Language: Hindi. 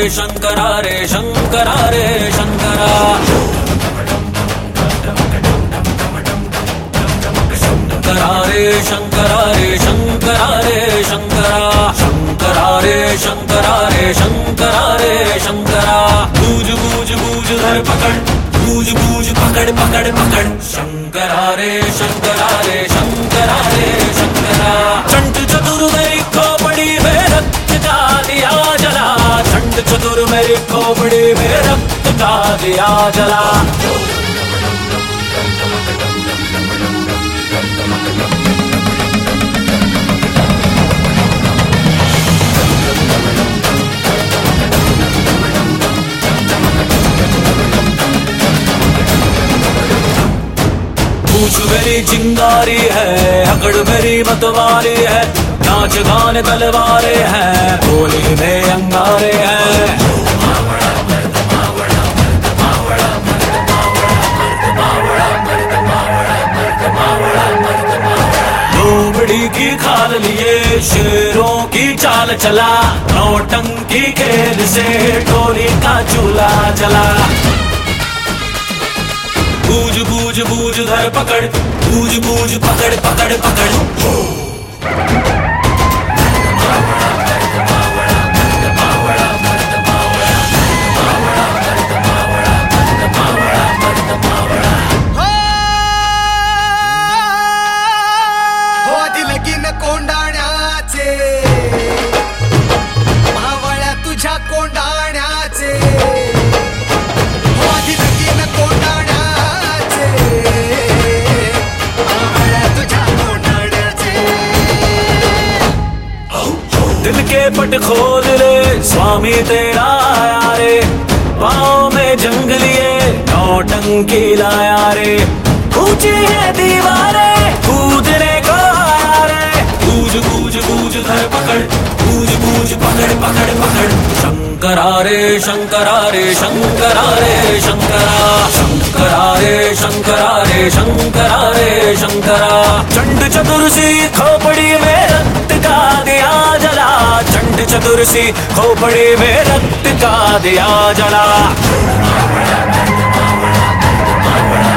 शंकरा रे शंकरा रे शंकरा शंकरा रे शंकरा रे शंकरा रे शंकरा शंकरा रे शंकरा रे शंकरा रे शंकरा बूझ बूझ बूझ धर पकड़ बूझ बूझ पकड़ पकड़ पकड़ शंकरा रे शंकरा रे शंकरा रे शंकरा चंड चतुर मेरी खोपड़ी में रक्त का दिया जला चंड चतुर मेरी खोपड़ी में रक्त का दिया जला पूछ मेरी चिंगारी है अकड़ मेरी मतवारी है नाच गान तलवारे हैं बोली में अंगारे हैं लोमड़ी की खाल लिए शेरों की चाल चला नौटंकी खेल से टोली का चूल्हा चला बूझ बूझ बूझ धर पकड़ बूझ बूझ पकड़ पकड़ पकड़ हो दिलगीन कोंडाण्याचे मावळ्या तुझ्या कोंडाण्याचे हो दिलगीन कोंडाण्याचे दिल के पट खोल रे स्वामी तेरा आया रे पाँव में जंग लिए नौटंकी लाया रे ऊंची है दीवारें कूदने को आया रे बूझ बूझ बूझ धर पकड़ बूझ बूझ पकड़ पकड़ पकड़ शंकरा रे शंकरा रे शंकरा रे शंकरा शंकरा रे शंकरा रे शंकरा रे शंकरा चंड चतुर्सी खोपड़ी में रक्त का दिया जला चंड चतुर्सी खोपड़ी में रक्त का दिया जला